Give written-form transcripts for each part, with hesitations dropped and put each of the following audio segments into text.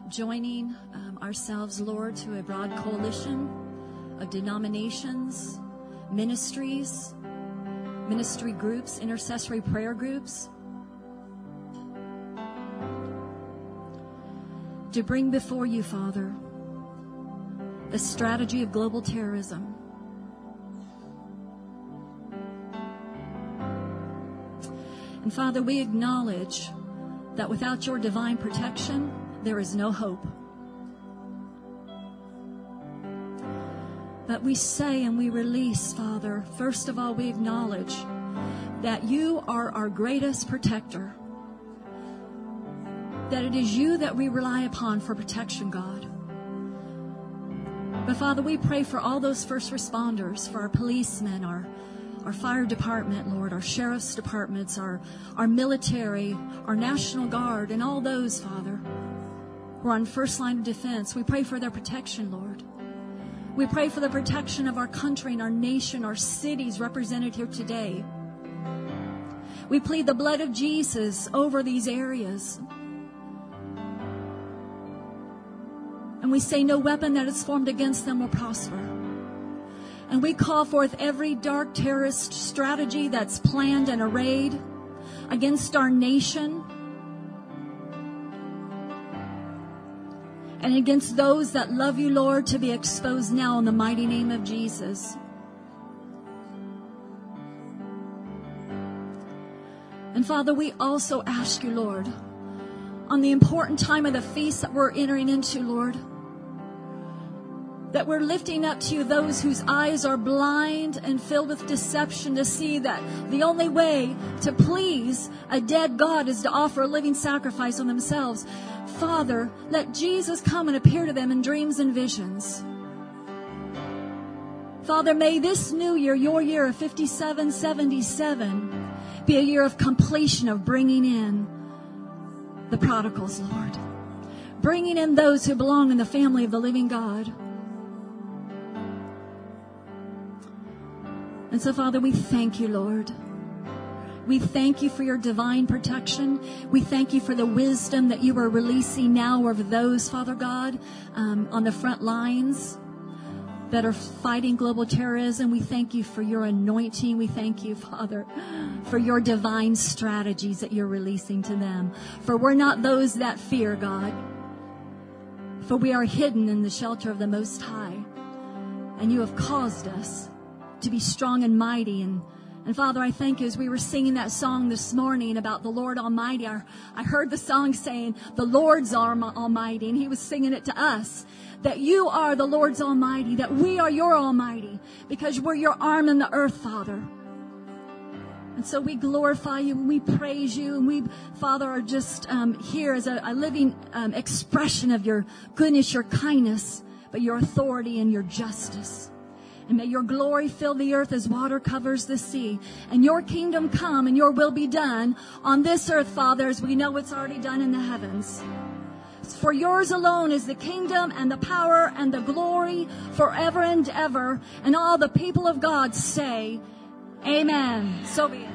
joining ourselves, Lord, to a broad coalition of denominations, ministries, ministry groups, intercessory prayer groups, to bring before you, Father, the strategy of global terrorism. And Father, we acknowledge that without your divine protection, there is no hope. But we say and we release, Father, first of all, we acknowledge that you are our greatest protector. That it is you that we rely upon for protection, God. But Father, we pray for all those first responders, for our policemen, our fire department, Lord, our sheriff's departments, our military, our National Guard, and all those, Father, who are on first line of defense. We pray for their protection, Lord. We pray for the protection of our country and our nation, our cities represented here today. We plead the blood of Jesus over these areas. And we say no weapon that is formed against them will prosper. And we call forth every dark terrorist strategy that's planned and arrayed against our nation and against those that love you, Lord, to be exposed now in the mighty name of Jesus. And Father, we also ask you, Lord, on the important time of the feast that we're entering into, Lord, that we're lifting up to you those whose eyes are blind and filled with deception to see that the only way to please a dead God is to offer a living sacrifice on themselves. Father, let Jesus come and appear to them in dreams and visions. Father, may this new year, your year of 5777, be a year of completion, of bringing in the prodigals, Lord. Bringing in those who belong in the family of the living God. And so, Father, we thank you, Lord. We thank you for your divine protection. We thank you for the wisdom that you are releasing now over those, Father God, on the front lines that are fighting global terrorism. We thank you for your anointing. We thank you, Father, for your divine strategies that you're releasing to them. For we're not those that fear, God, for we are hidden in the shelter of the Most High. And you have caused us to be strong and mighty. And Father, I thank you as we were singing that song this morning about the Lord Almighty. I heard the song saying, the Lord's Almighty, and he was singing it to us, that you are the Lord's Almighty, that we are your Almighty, because we're your arm in the earth, Father. And so we glorify you and we praise you, and we, Father, are just here as a living expression of your goodness, your kindness, but your authority and your justice. And may your glory fill the earth as water covers the sea. And your kingdom come and your will be done on this earth, Father, as we know it's already done in the heavens. For yours alone is the kingdom and the power and the glory forever and ever. And all the people of God say, amen. So be it.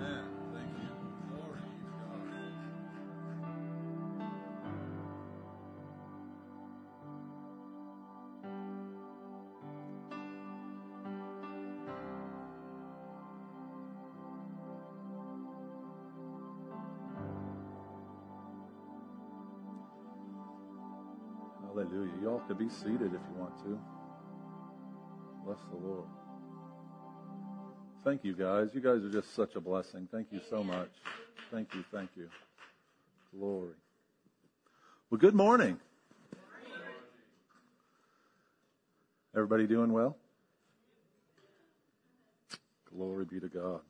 Hallelujah. Y'all could be seated if you want to. Bless the Lord. Thank you, guys. You guys are just such a blessing. Thank you so much. Thank you. Thank you. Glory. Well, good morning. Everybody doing well? Glory be to God.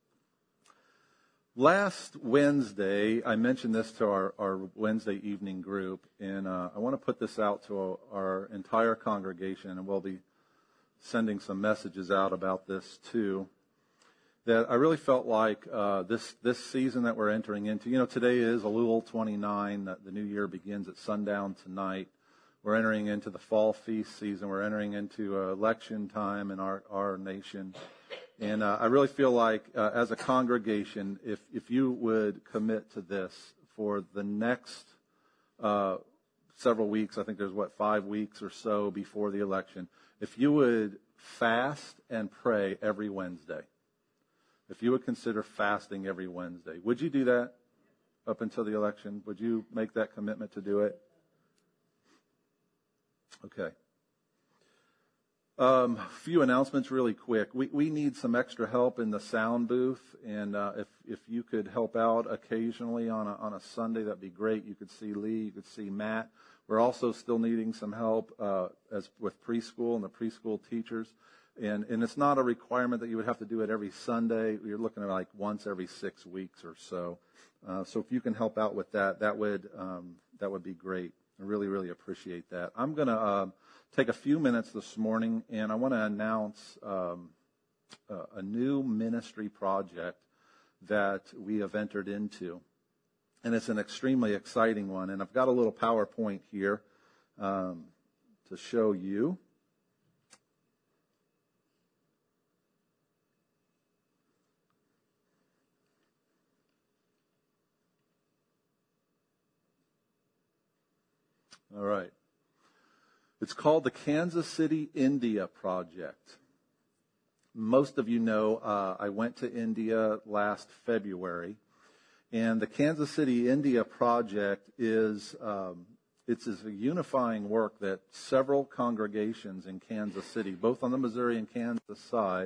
Last Wednesday, I mentioned this to our Wednesday evening group, and I want to put this out to our entire congregation, and we'll be sending some messages out about this too, that I really felt like this season that we're entering into, today is Elul 29, the new year begins at sundown tonight. We're entering into the fall feast season. We're entering into election time in our nation. And I really feel like, as a congregation, if you would commit to this for the next several weeks. I think there's 5 weeks or so before the election. If you would fast and pray every Wednesday, if you would consider fasting every Wednesday, would you do that up until the election? Would you make that commitment to do it? Okay. A few announcements really quick. We need some extra help in the sound booth, and if you could help out occasionally on a Sunday, that'd be great. You could see Lee, you could see Matt. We're also still needing some help as with preschool and the preschool teachers, and it's not a requirement that you would have to do it every Sunday. You're looking at like once every 6 weeks or so. So if you can help out with that, that would be great. I really, really appreciate that. I'm going to take a few minutes this morning, and I want to announce a new ministry project that we have entered into. And it's an extremely exciting one. And I've got a little PowerPoint here to show you. All right. It's called the Kansas City India Project. Most of you know I went to India last February, and the Kansas City India Project is it's a unifying work that several congregations in Kansas City, both on the Missouri and Kansas side,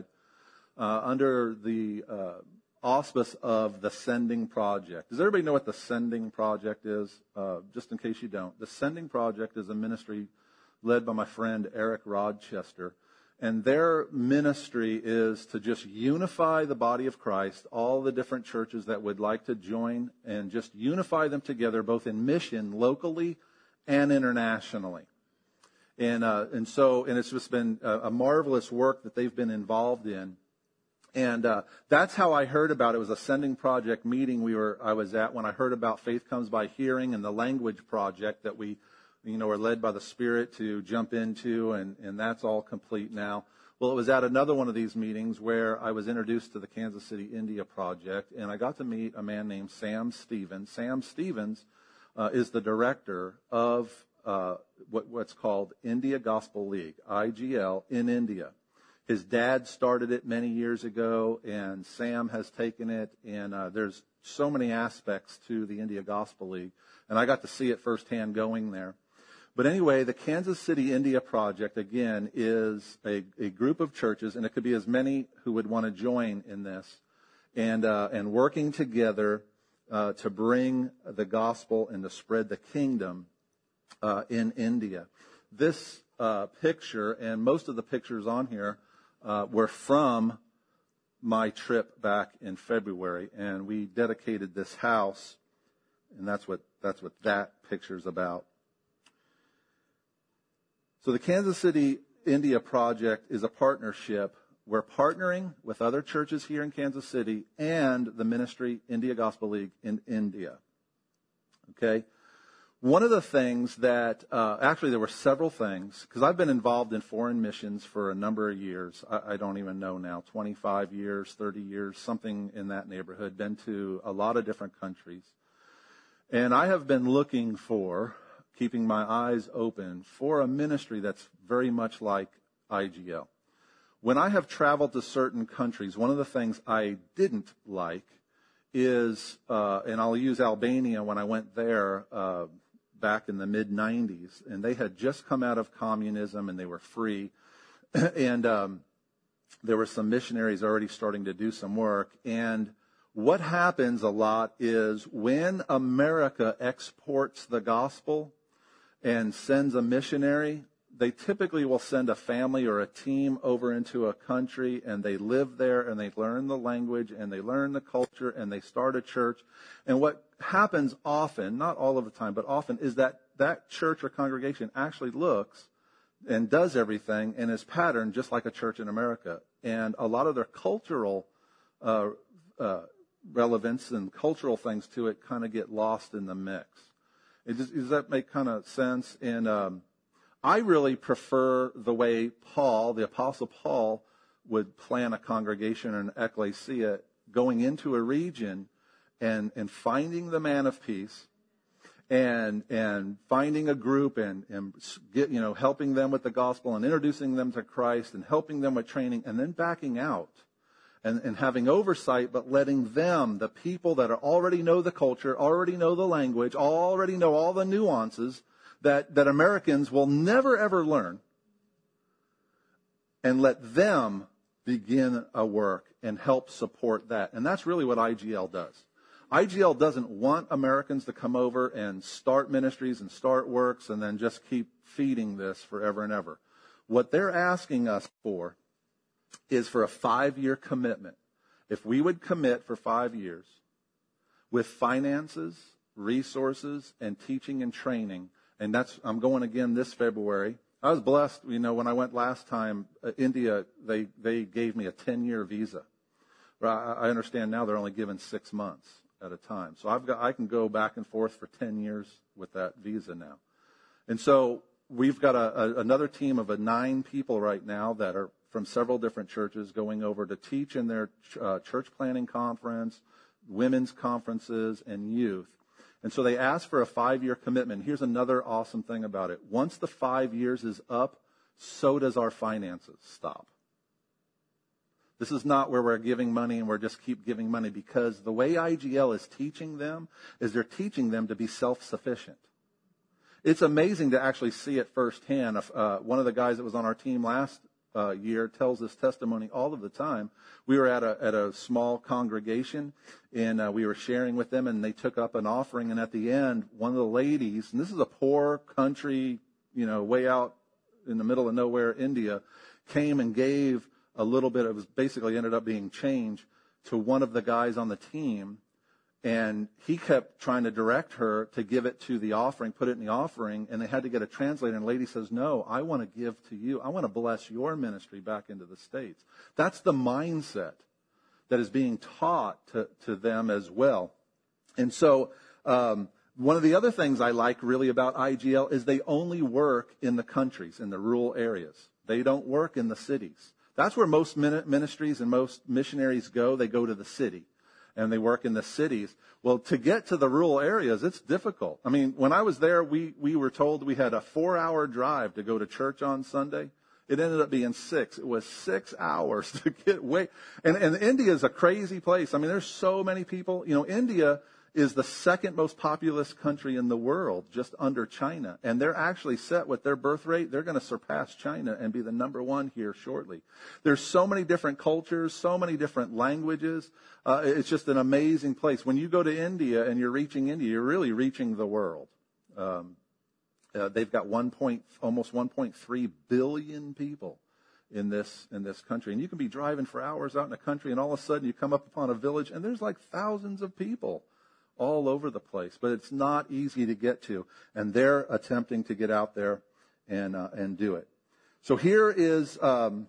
under the auspice of the Sending Project. Does everybody know what the Sending Project is? Just in case you don't. The Sending Project is a ministry led by my friend Eric Rochester. And their ministry is to just unify the body of Christ, all the different churches that would like to join, and just unify them together, both in mission, locally and internationally. And it's just been a marvelous work that they've been involved in. And that's how I heard about it. It was a Sending Project meeting I was at when I heard about Faith Comes by Hearing and the Language Project that we are led by the Spirit to jump into, and that's all complete now. Well, it was at another one of these meetings where I was introduced to the Kansas City India Project, and I got to meet a man named Sam Stevens. Sam Stevens is the director of what's called India Gospel League, IGL, in India. His dad started it many years ago, and Sam has taken it, and there's so many aspects to the India Gospel League, and I got to see it firsthand going there. But anyway, the Kansas City India Project, again, is a group of churches, and it could be as many who would want to join in this, and working together to bring the gospel and to spread the kingdom in India. This picture, and most of the pictures on here, were from my trip back in February, and we dedicated this house, and that's what that picture's about. So the Kansas City India Project is a partnership. We're partnering with other churches here in Kansas City and the ministry India Gospel League in India. Okay? One of the things that, actually there were several things, because I've been involved in foreign missions for a number of years. I don't even know now, 25 years, 30 years, something in that neighborhood, been to a lot of different countries. And I have been looking for, keeping my eyes open, for a ministry that's very much like IGL. When I have traveled to certain countries, one of the things I didn't like is, and I'll use Albania when I went there back in the mid-'90s, and they had just come out of communism and they were free, and there were some missionaries already starting to do some work. And what happens a lot is when America exports the gospel and sends a missionary, they typically will send a family or a team over into a country, and they live there, and they learn the language, and they learn the culture, and they start a church. And what happens often, not all of the time, but often, is that that church or congregation actually looks and does everything and is patterned just like a church in America. And a lot of their cultural relevance and cultural things to it kind of get lost in the mix. Does that make kind of sense? And I really prefer the way Paul, the Apostle Paul, would plan a congregation or an ecclesia, going into a region and finding the man of peace and finding a group and helping them with the gospel and introducing them to Christ and helping them with training and then backing out and having oversight, but letting them, the people that already know the culture, already know the language, already know all the nuances that Americans will never ever learn, and let them begin a work and help support that. And that's really what IGL does. IGL doesn't want Americans to come over and start ministries and start works and then just keep feeding this forever and ever. What they're asking us for is for a 5-year commitment. If we would commit for 5 years with finances, resources, and teaching and training, and I'm going again this February. I was blessed, when I went last time, India, they gave me a 10-year visa. I understand now they're only giving 6 months at a time. So I can go back and forth for 10 years with that visa now. And so we've got another team of 9 people right now that are from several different churches going over to teach in their church planning conference, women's conferences, and youth. And so they asked for a 5-year commitment. Here's another awesome thing about it. Once the 5 years is up, so does our finances stop. This is not where we're giving money and we're just keep giving money, because the way IGL is teaching them is they're teaching them to be self-sufficient. It's amazing to actually see it firsthand. One of the guys that was on our team last year tells this testimony all of the time. We were at a small congregation, and we were sharing with them, and they took up an offering. And at the end, one of the ladies, and this is a poor country, way out in the middle of nowhere, India, came and gave a little bit of, basically ended up being change to one of the guys on the team. And he kept trying to direct her to give it to the offering, put it in the offering, and they had to get a translator. And the lady says, no, I want to give to you. I want to bless your ministry back into the States. That's the mindset that is being taught to them as well. And so one of the other things I like really about IGL is they only work in the countries, in the rural areas. They don't work in the cities. That's where most ministries and most missionaries go. They go to the city, and they work in the cities. Well, to get to the rural areas, it's difficult. I mean, when I was there, we were told we had a 4-hour drive to go to church on Sunday. It ended up being 6. It was 6 hours to get away. And India is a crazy place. I mean, there's so many people. India is the second most populous country in the world, just under China. And they're actually set with their birth rate. They're going to surpass China and be the number 1 here shortly. There's so many different cultures, so many different languages. It's just an amazing place. When you go to India and you're reaching India, you're really reaching the world. They've got almost 1.3 billion people in this country. And you can be driving for hours out in the country, and all of a sudden you come up upon a village, and there's like thousands of people all over the place. But it's not easy to get to, and they're attempting to get out there and do it. So here is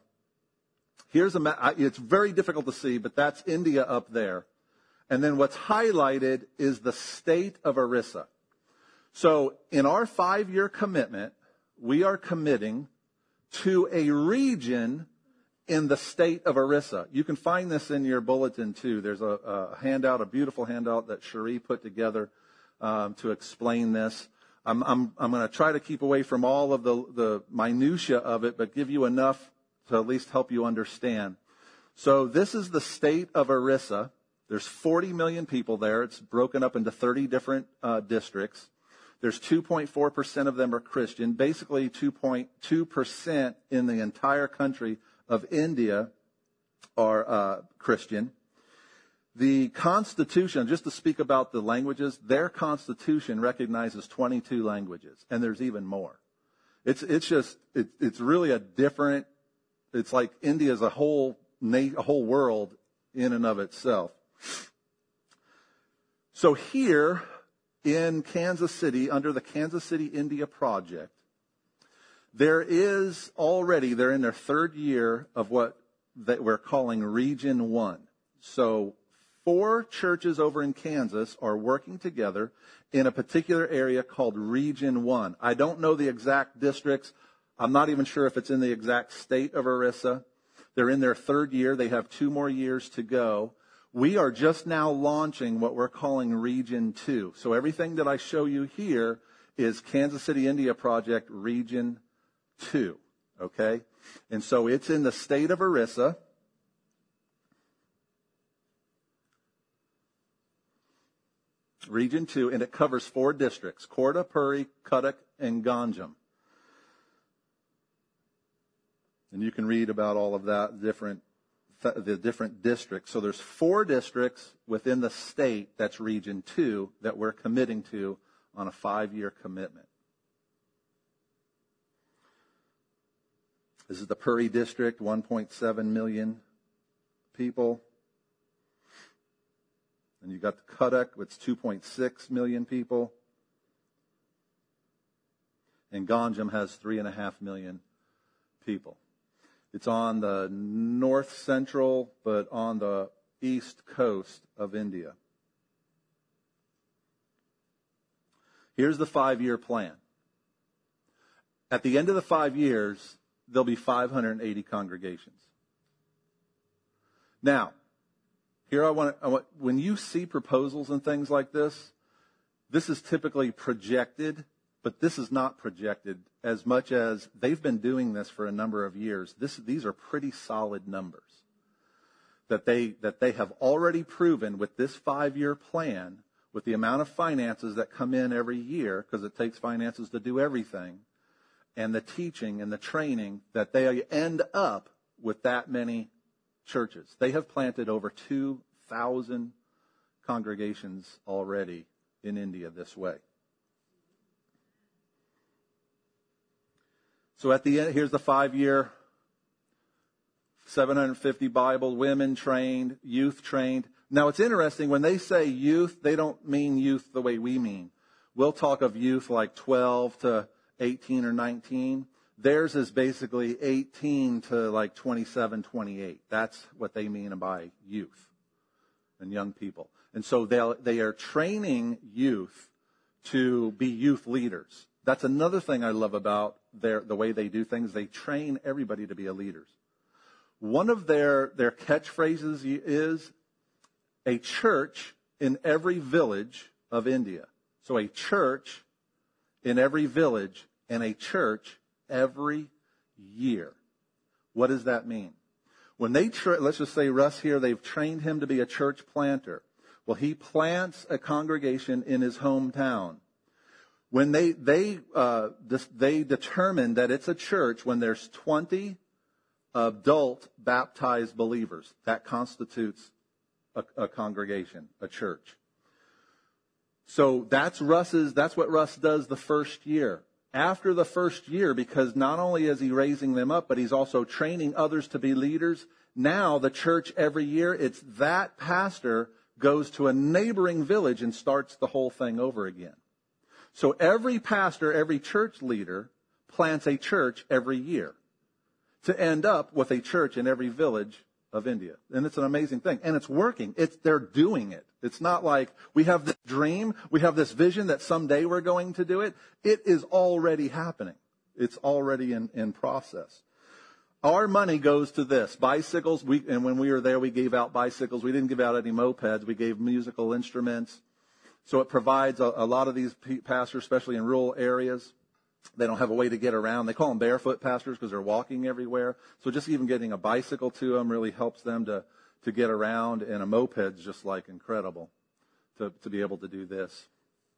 here's a map. It's very difficult to see, but that's India up there. And then what's highlighted is the state of Orissa. So in our 5-year commitment, we are committing to a region in the state of Orissa. You can find this in your bulletin too. There's a handout, a beautiful handout that Cherie put together to explain this. I'm going to try to keep away from all of the minutia of it, but give you enough to at least help you understand. So this is the state of Orissa. There's 40 million people there. It's broken up into 30 different districts. There's 2.4% of them are Christian. Basically 2.2% in the entire country of India are Christian. The Constitution, just to speak about the languages, their Constitution recognizes 22 languages, and there's even more. It's really a different. It's like India is a whole world in and of itself. So here in Kansas City, under the Kansas City India Project, they're in their 3rd year of what that we're calling Region 1. So 4 churches over in Kansas are working together in a particular area called Region 1. I don't know the exact districts. I'm not even sure if it's in the exact state of Orissa. They're in their 3rd year. They have 2 more years to go. We are just now launching what we're calling Region 2. So everything that I show you here is Kansas City, India Project Region 2. Okay? And so it's in the state of Orissa. Region 2, and it covers 4 districts: Korda, Puri, Cuttack, and Ganjam. And you can read about all of that, the different districts. So there's 4 districts within the state that's Region 2 that we're committing to on a 5-year commitment. This is the Puri district, 1.7 million people. And you got the Cuttack, it's 2.6 million people. And Ganjam has 3.5 million people. It's on the north central, but on the east coast of India. Here's the 5-year plan. At the end of the 5 years, there'll be 580 congregations. Now, here I want, when you see proposals and things like this is typically projected, but this is not projected as much as they've been doing this for a number of years. These are pretty solid numbers that they have already proven with this 5-year plan, with the amount of finances that come in every year, because it takes finances to do everything, and the teaching and the training, that they end up with that many churches. They have planted over 2,000 congregations already in India this way. So at the end, here's the 5-year, 750 Bible, women trained, youth trained. Now it's interesting, when they say youth, they don't mean youth the way we mean. We'll talk of youth like 12 to 18 or 19. Theirs is basically 18 to like 27, 28. That's what they mean by youth and young people. And so they are training youth to be youth leaders. That's another thing I love about the way they do things. They train everybody to be a leader. One of their catchphrases is a church in every village of India. So a church in every village and a church every year. What does that mean? When they, let's just say Russ here, they've trained him to be a church planter. Well, he plants a congregation in his hometown. When they determine that it's a church when there's 20 adult baptized believers, that constitutes a congregation, a church. So that's what Russ does the first year. After the first year, because not only is he raising them up, but he's also training others to be leaders. Now the church every year, it's that pastor goes to a neighboring village and starts the whole thing over again. So every pastor, every church leader plants a church every year to end up with a church in every village of India. And it's an amazing thing. And it's working. They're doing it. It's not like we have this dream, we have this vision that someday we're going to do it. It is already happening. It's already in process. Our money goes to this. Bicycles, and when we were there, we gave out bicycles. We didn't give out any mopeds. We gave musical instruments. So it provides a lot of these pastors, especially in rural areas, they don't have a way to get around. They call them barefoot pastors because they're walking everywhere. So just even getting a bicycle to them really helps them to get around. And a moped's just like incredible to be able to do this.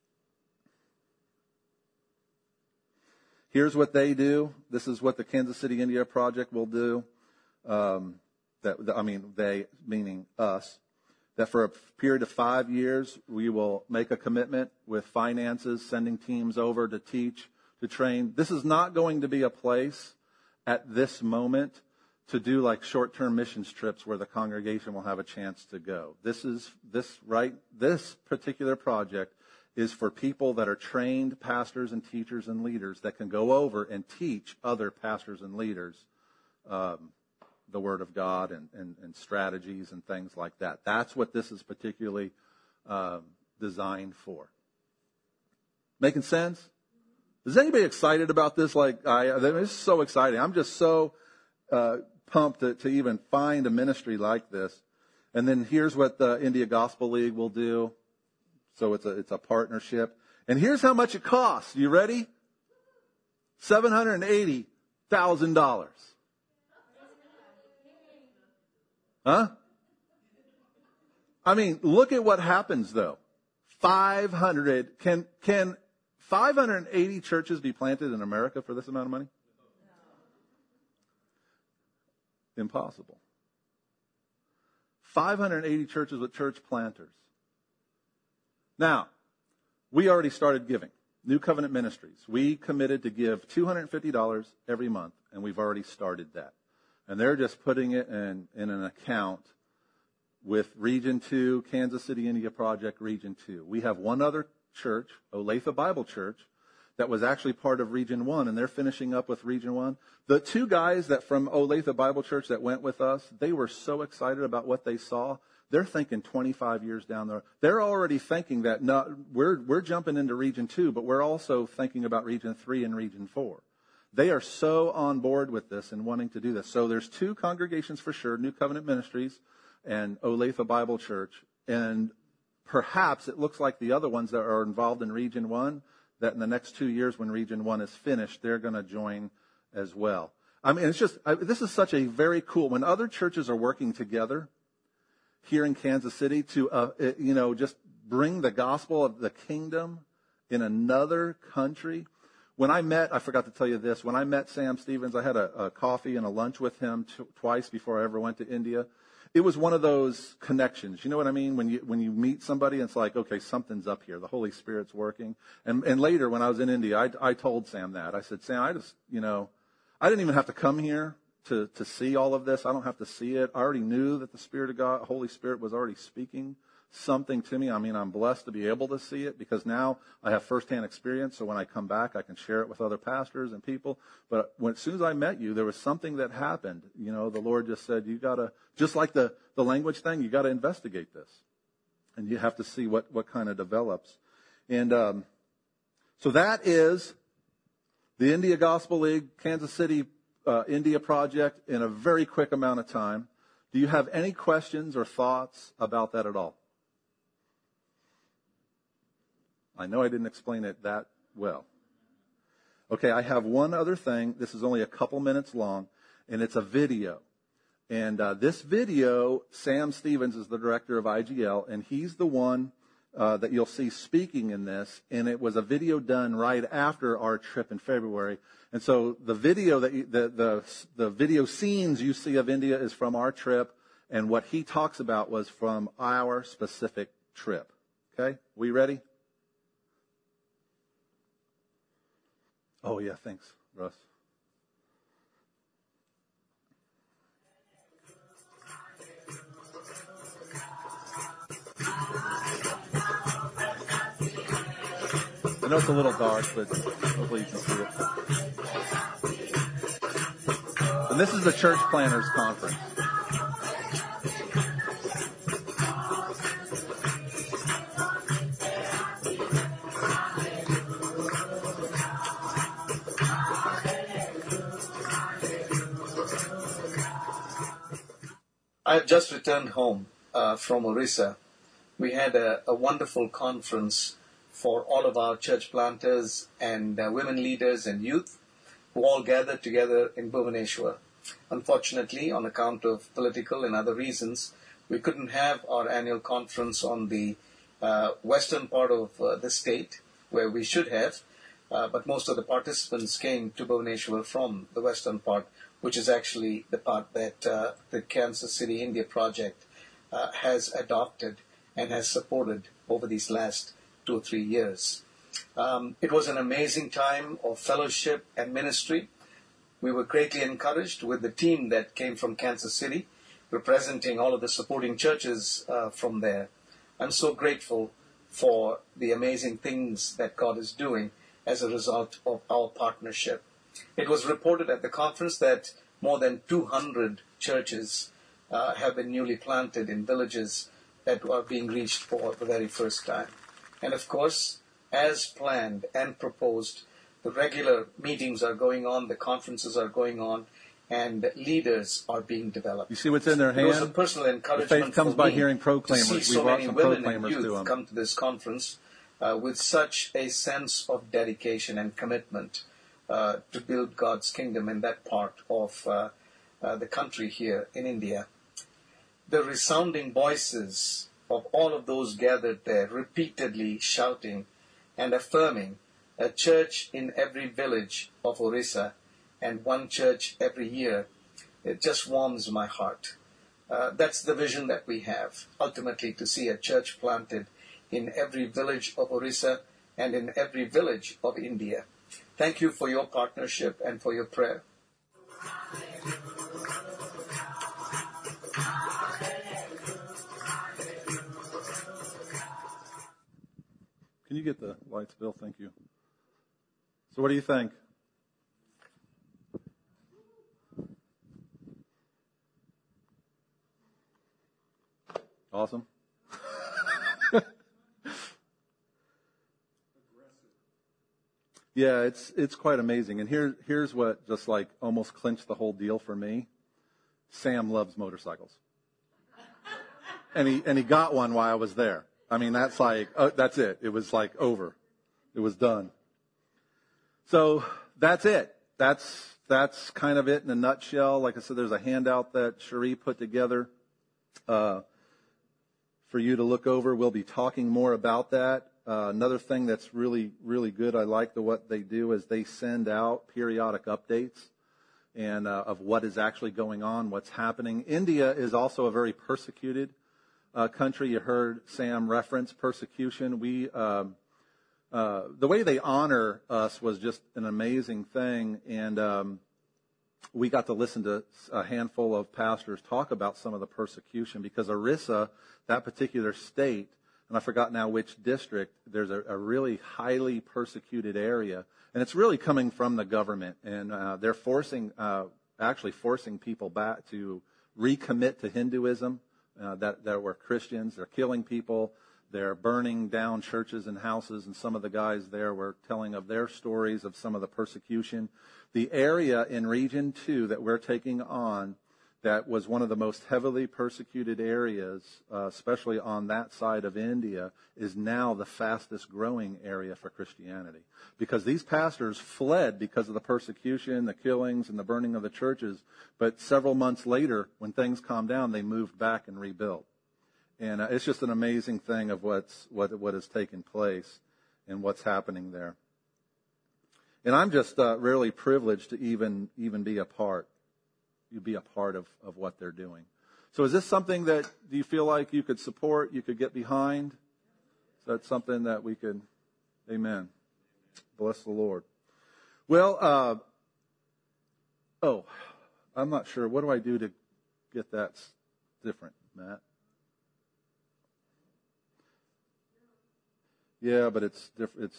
Here's what they do. This is what the Kansas City, India Project will do. They, meaning us. That for a period of 5 years, we will make a commitment with finances, sending teams over to teach, to train. This is not going to be a place at this moment to do like short-term missions trips where the congregation will have a chance to go. This particular project is for people that are trained pastors and teachers and leaders that can go over and teach other pastors and leaders the Word of God and strategies and things like that. That's what this is particularly designed for. Making sense? Is anybody excited about this? It's so exciting. I'm just so pumped to even find a ministry like this. And then here's what the India Gospel League will do. So it's a partnership. And here's how much it costs. You ready? $780,000. Huh? I mean, look at what happens though. 500, can 580 churches be planted in America for this amount of money? Impossible. 580 churches with church planters. Now, we already started giving. New Covenant Ministries. We committed to give $250 every month, and we've already started that. And they're just putting it in an account with Region 2, Kansas City, India Project, Region 2. We have one other church, Olathe Bible Church, that was actually part of Region 1, and they're finishing up with Region 1. The two guys that from Olathe Bible Church that went with us, they were so excited about what they saw. They're thinking 25 years down the road. They're already thinking that we're jumping into Region 2, but we're also thinking about Region 3 and Region 4. They are so on board with this and wanting to do this. So there's two congregations for sure, New Covenant Ministries and Olathe Bible Church. And perhaps it looks like the other ones that are involved in Region 1, that in the next 2 years when Region 1 is finished, they're going to join as well. I mean, this is such a very cool, when other churches are working together here in Kansas City to, just bring the gospel of the kingdom in another country. When I forgot to tell you this, when I met Sam Stevens, I had a coffee and a lunch with him twice before I ever went to India. It was one of those connections. You know what I mean? When you meet somebody, it's like, okay, something's up here. The Holy Spirit's working. And later, when I was in India, I told Sam that. I said, Sam, I didn't even have to come here to see all of this. I don't have to see it. I already knew that the Spirit of God, Holy Spirit, was already speaking something to me. I mean, I'm blessed to be able to see it because now I have firsthand experience. So when I come back, I can share it with other pastors and people. But as soon as I met you, there was something that happened. You know, the Lord just said, you got to, just like the language thing, you got to investigate this. And you have to see what kind of develops. And so that is the India Gospel League, Kansas City, India Project in a very quick amount of time. Do you have any questions or thoughts about that at all? I know I didn't explain it that well. Okay, I have one other thing. This is only a couple minutes long, and it's a video. And this video, Sam Stevens is the director of IGL, and he's the one that you'll see speaking in this. And it was a video done right after our trip in February. And so the video the video scenes you see of India is from our trip, and what he talks about was from our specific trip. Okay, we ready? Oh, yeah, thanks, Russ. I know it's a little dark, but hopefully you can see it. And this is the Church Planners Conference. I have just returned home from Orissa. We had a wonderful conference for all of our church planters and women leaders and youth who all gathered together in Bhubaneswar. Unfortunately, on account of political and other reasons, we couldn't have our annual conference on the western part of the state where we should have, but most of the participants came to Bhubaneswar from the western part, which is actually the part that the Kansas City India Project has adopted and has supported over these last 2 or 3 years. It was an amazing time of fellowship and ministry. We were greatly encouraged with the team that came from Kansas City, representing all of the supporting churches from there. I'm so grateful for the amazing things that God is doing as a result of our partnership. It was reported at the conference that more than 200 churches have been newly planted in villages that are being reached for the very first time. And of course, as planned and proposed, the regular meetings are going on, the conferences are going on, and leaders are being developed. You see what's in their It was a hand? personal The encouragement faith comes for by me hearing to proclaimers. see We so brought many some women and proclaimers to youth them. come to this conference with such a sense of dedication and commitment to build God's kingdom in that part of the country here in India. The resounding voices of all of those gathered there, repeatedly shouting and affirming a church in every village of Orissa and one church every year, it just warms my heart. That's the vision that we have, ultimately to see a church planted in every village of Orissa and in every village of India. Thank you for your partnership and for your prayer. Can you get the lights, Bill? Thank you. So what do you think? Awesome. Yeah, it's quite amazing. And here's what just like almost clinched the whole deal for me. Sam loves motorcycles. And he got one while I was there. I mean, that's like, that's it. It was like over. It was done. So that's it. That's kind of it in a nutshell. Like I said, there's a handout that Cherie put together for you to look over. We'll be talking more about that. Another thing that's really, really good, I like what they do is they send out periodic updates and of what is actually going on, what's happening. India is also a very persecuted country. You heard Sam reference persecution. The way they honor us was just an amazing thing, and we got to listen to a handful of pastors talk about some of the persecution because Orissa, that particular state, and I forgot now which district, there's a really highly persecuted area, and it's really coming from the government, and they're actually forcing people back to recommit to Hinduism. That were Christians. They're killing people. They're burning down churches and houses. And some of the guys there were telling of their stories of some of the persecution. The area in Region 2 that we're taking on that was one of the most heavily persecuted areas, especially on that side of India, is now the fastest growing area for Christianity. Because these pastors fled because of the persecution, the killings, and the burning of the churches. But several months later, when things calmed down, they moved back and rebuilt. And it's just an amazing thing of what has taken place and what's happening there. And I'm just really privileged to even be a part. You be a part of what they're doing. So is this something that you feel like you could support, you could get behind? Is that something that we could, amen. Bless the Lord. Well, I'm not sure. What do I do to get that different, Matt? Yeah, but it's different.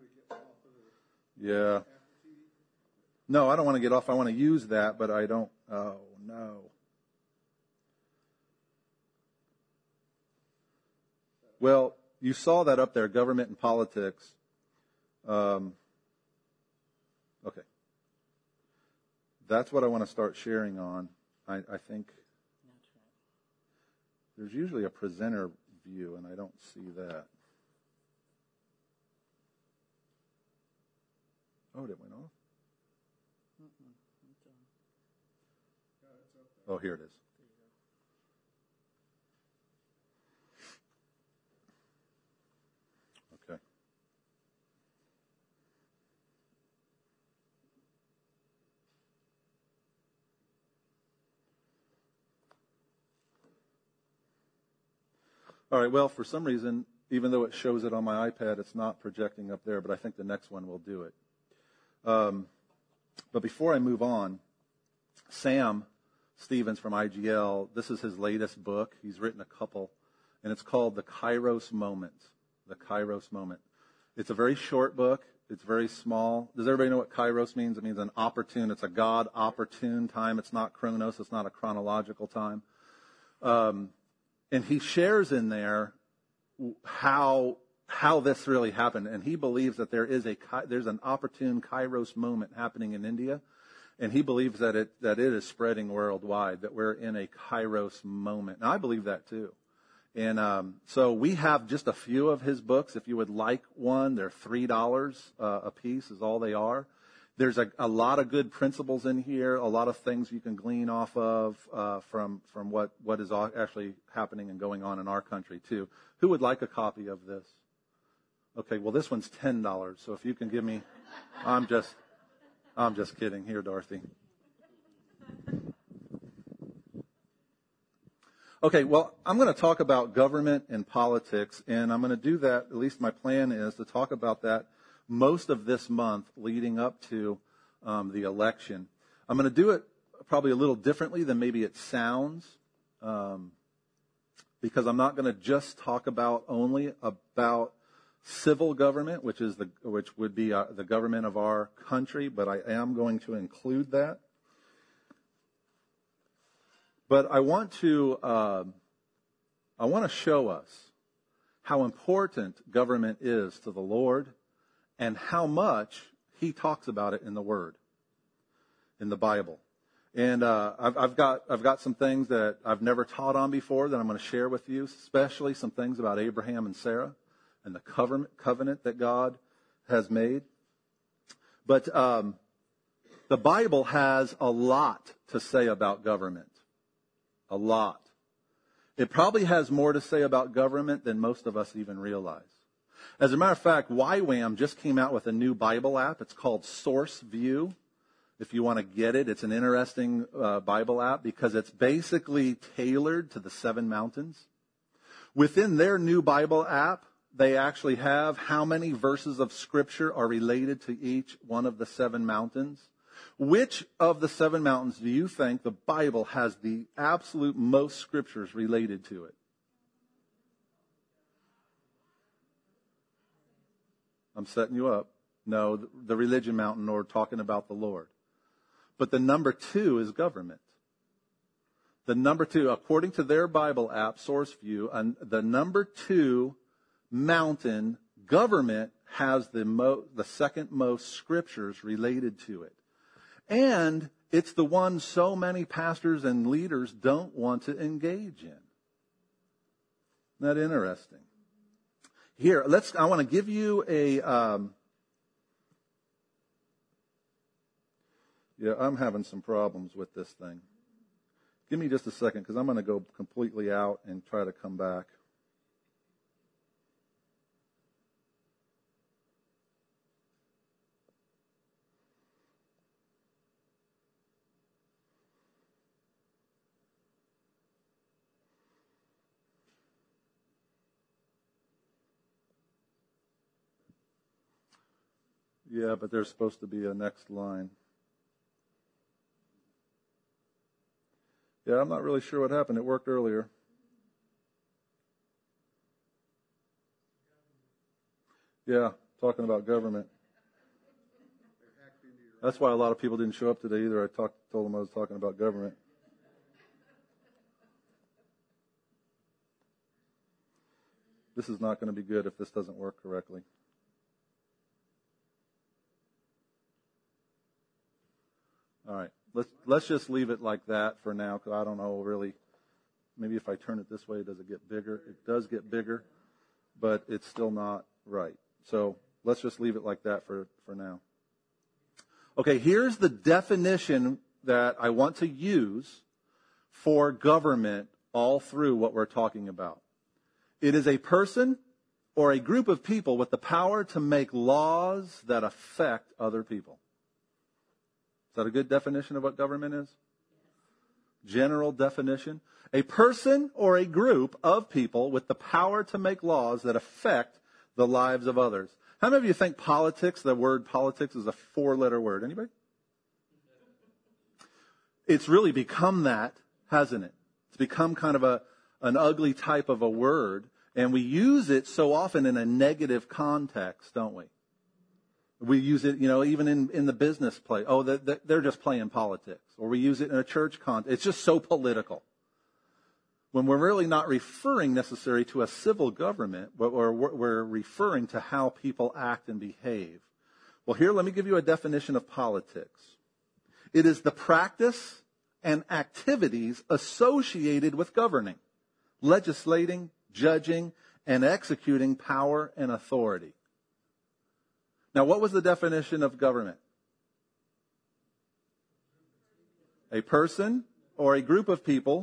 Yeah. No, I don't want to get off. I want to use that, but I don't. Oh, no. Well, you saw that up there, government and politics. Okay. That's what I want to start sharing on. I think there's usually a presenter view, and I don't see that. Oh, it went off? Oh, here it is. Okay. All right, well, for some reason, even though it shows it on my iPad, it's not projecting up there, but I think the next one will do it. But before I move on, Sam Stevens from IGL, this is his latest book. He's written a couple, and it's called The Kairos Moment. The Kairos Moment. It's a very short book. It's very small. Does everybody know what Kairos means? It means an opportune. It's a God opportune time. It's not chronos. It's not a chronological time. And he shares in there how this really happened. And he believes that there's an opportune Kairos moment happening in India. And he believes that it is spreading worldwide, that we're in a Kairos moment. And I believe that too. And so we have just a few of his books. If you would like one, they're $3 a piece is all they are. There's a lot of good principles in here, a lot of things you can glean off of from what is actually happening and going on in our country too. Who would like a copy of this? Okay, well this one's $10. So if you can give me, I'm just kidding. Here, Dorothy. Okay, well, I'm going to talk about government and politics, and I'm going to do that, at least my plan is to talk about that most of this month leading up to the election. I'm going to do it probably a little differently than maybe it sounds, because I'm not going to just talk only about civil government, which would be the government of our country, but I am going to include that. But I want to show us how important government is to the Lord and how much he talks about it in the Word, in the Bible. And I've got some things that I've never taught on before that I'm going to share with you, especially some things about Abraham and Sarah and the covenant that God has made. But the Bible has a lot to say about government. A lot. It probably has more to say about government than most of us even realize. As a matter of fact, YWAM just came out with a new Bible app. It's called Source View. If you want to get it, it's an interesting Bible app because it's basically tailored to the 7 mountains. Within their new Bible app, they actually have how many verses of Scripture are related to each one of the 7 mountains. Which of the 7 mountains do you think the Bible has the absolute most scriptures related to it? I'm setting you up. No, the religion mountain, or talking about the Lord. But the number 2 is government. The number 2, according to their Bible app, Source View, the number 2 mountain, government, has the second most scriptures related to it. And it's the one so many pastors and leaders don't want to engage in. Isn't that interesting? Here, I want to give you I'm having some problems with this thing. Give me just a second because I'm going to go completely out and try to come back. Yeah, but there's supposed to be a next line. Yeah, I'm not really sure what happened. It worked earlier. Yeah, talking about government. That's why a lot of people didn't show up today either. I told them I was talking about government. This is not going to be good if this doesn't work correctly. All right, let's just leave it like that for now, because I don't know really. Maybe if I turn it this way, does it get bigger? It does get bigger, but it's still not right. So let's just leave it like that for now. Okay, here's the definition that I want to use for government all through what we're talking about. It is a person or a group of people with the power to make laws that affect other people. Is that a good definition of what government is? General definition. A person or a group of people with the power to make laws that affect the lives of others. How many of you think politics, the word politics, is a 4-letter word? Anybody? It's really become that, hasn't it? It's become kind of an ugly type of a word, and we use it so often in a negative context, don't we? We use it, even in the business play. Oh, they're just playing politics. Or we use it in a church context. It's just so political. When we're really not referring necessarily to a civil government, but we're referring to how people act and behave. Well, here, let me give you a definition of politics. It is the practice and activities associated with governing, legislating, judging, and executing power and authority. Now, what was the definition of government? A person or a group of people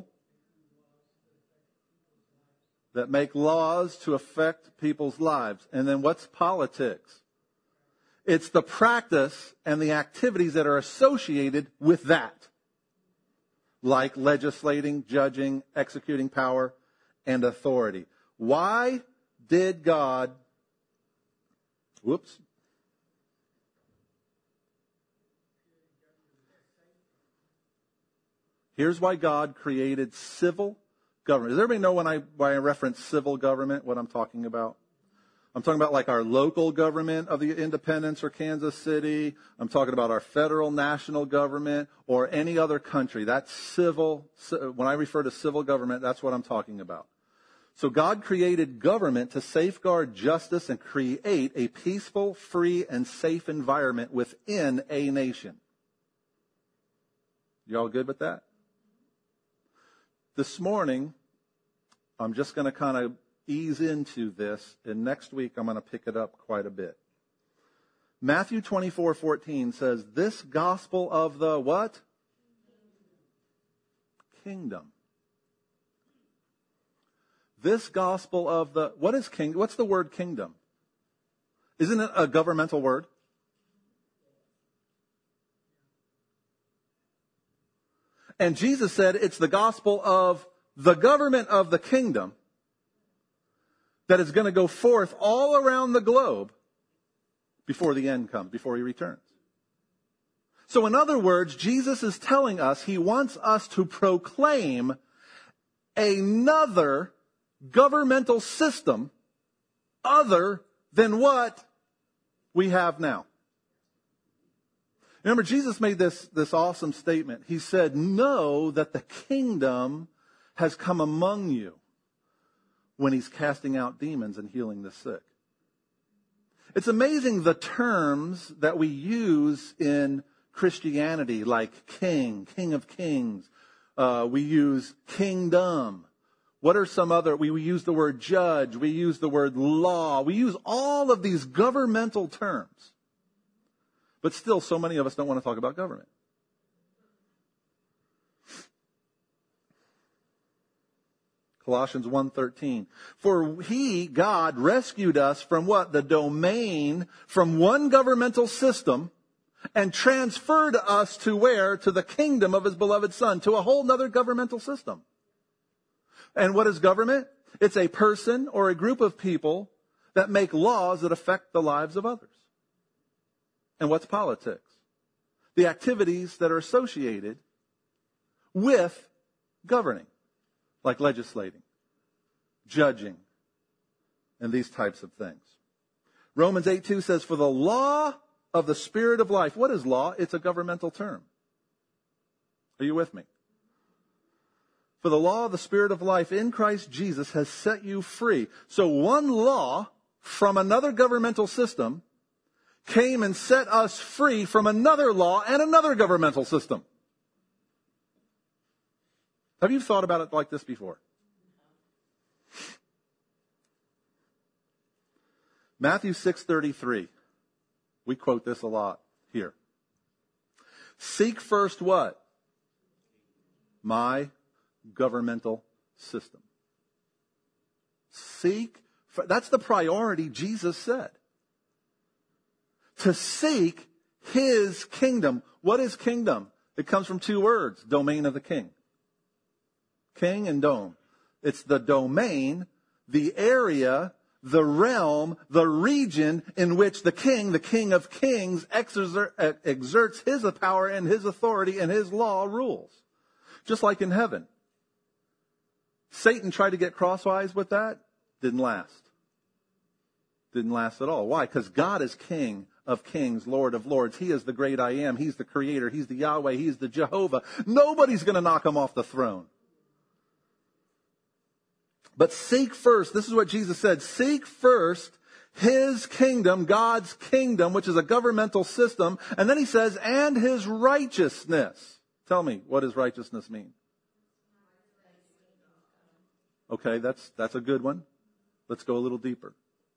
that make laws to affect people's lives. And then what's politics? It's the practice and the activities that are associated with that, like legislating, judging, executing power, and authority. Why did God... Here's why God created civil government. Does everybody know when I reference civil government, what I'm talking about? I'm talking about like our local government of the Independence or Kansas City. I'm talking about our federal national government or any other country. That's civil. When I refer to civil government, that's what I'm talking about. So God created government to safeguard justice and create a peaceful, free, and safe environment within a nation. You all good with that? This morning, I'm just going to kind of ease into this, and next week I'm going to pick it up quite a bit. Matthew 24:14 says, this gospel of the what? Kingdom. This gospel of the, what is kingdom? What's the word kingdom? Isn't it a governmental word? And Jesus said it's the gospel of the government of the kingdom that is going to go forth all around the globe before the end comes, before he returns. So in other words, Jesus is telling us he wants us to proclaim another governmental system other than what we have now. Remember, Jesus made this awesome statement. He said, know that the kingdom has come among you when he's casting out demons and healing the sick. It's amazing the terms that we use in Christianity, like king, king of kings. We use kingdom. What are some other? We use the word judge. We use the word law. We use all of these governmental terms. But still, so many of us don't want to talk about government. Colossians 1:13. For he, God, rescued us from what? The domain, from one governmental system, and transferred us to where? To the kingdom of his beloved Son, to a whole nother governmental system. And what is government? It's a person or a group of people that make laws that affect the lives of others. And what's politics? The activities that are associated with governing, like legislating, judging, and these types of things. Romans 8:2 says, for the law of the Spirit of life. What is law? It's a governmental term. Are you with me? For the law of the Spirit of life in Christ Jesus has set you free. So one law from another governmental system came and set us free from another law and another governmental system. Have you thought about it like this before? Matthew 6:33. We quote this a lot here. Seek first what? My governmental system. That's the priority Jesus said. To seek his kingdom. What is kingdom? It comes from two words, domain of the king. King and dome. It's the domain, the area, the realm, the region in which the king of kings, exerts his power and his authority and his law rules. Just like in heaven. Satan tried to get crosswise with that. Didn't last. Didn't last at all. Why? Because God is King of kings, Lord of lords. He is the great I am. He's the creator. He's the Yahweh. He's the Jehovah. Nobody's going to knock him off the throne. But seek first, this is what Jesus said, seek first His kingdom, God's kingdom, which is a governmental system. And then he says, and his righteousness. Tell me, what does righteousness mean? Okay, that's a good one. Let's go a little deeper.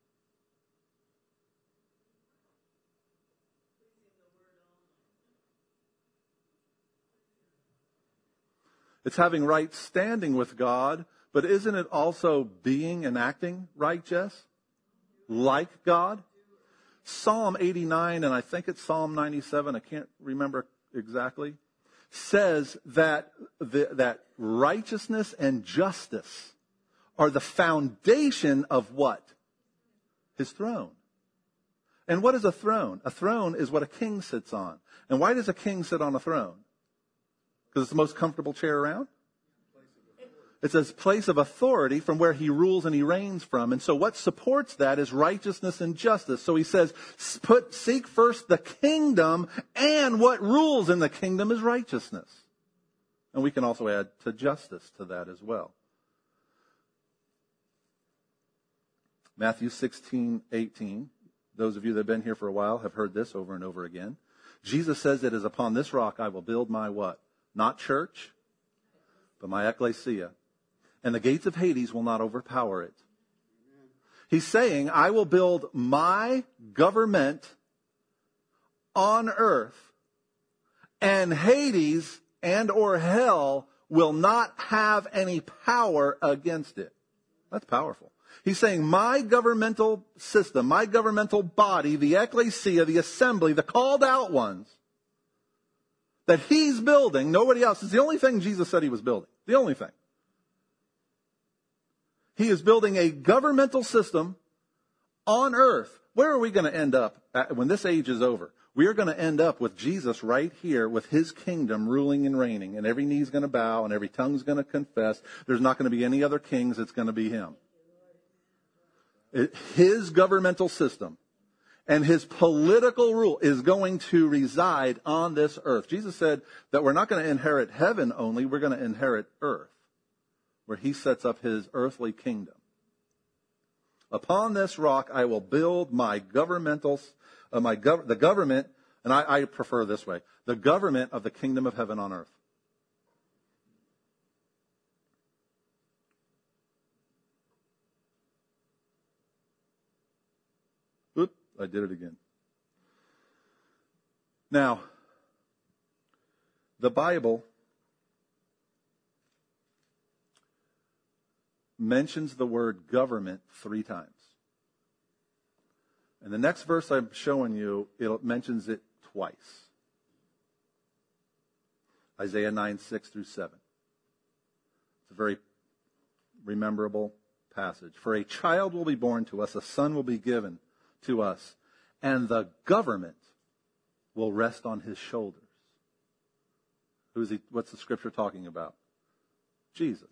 It's having right standing with God, but isn't it also being and acting right, Jess? Like God? Psalm 89, and I think it's Psalm 97, I can't remember exactly, says that that righteousness and justice are the foundation of what? His throne. And what is a throne? A throne is what a king sits on. And why does a king sit on a throne? Because it's the most comfortable chair around? It's a place of authority from where he rules and he reigns from. And so what supports that is righteousness and justice. So he says, seek first the kingdom, and what rules in the kingdom is righteousness. And we can also add to justice to that as well. Matthew 16:18. Those of you that have been here for a while have heard this over and over again. Jesus says, it is upon this rock I will build my what? Not church, but my ecclesia. And the gates of Hades will not overpower it. He's saying, I will build my government on earth, and Hades and or hell will not have any power against it. That's powerful. He's saying my governmental system, my governmental body, the ecclesia, the assembly, the called out ones, that he's building, nobody else. It's the only thing Jesus said he was building. The only thing. He is building a governmental system on earth. Where are we going to end up when this age is over? We are going to end up with Jesus right here with his kingdom ruling and reigning. And every knee's going to bow and every tongue's going to confess. There's not going to be any other kings. It's going to be him. His governmental system and his political rule is going to reside on this earth. Jesus said that we're not going to inherit heaven only, we're going to inherit earth, where he sets up his earthly kingdom. Upon this rock I will build my governmental, the government, and I prefer this way, the government of the kingdom of heaven on earth. Oop, I did it again. Now, the Bible mentions the word government 3 times. And the next verse I'm showing you, it mentions it twice. Isaiah 9:6-7. It's a very rememberable passage. For a child will be born to us, a son will be given to us, and the government will rest on his shoulders. Who's he? What's the scripture talking about? Jesus.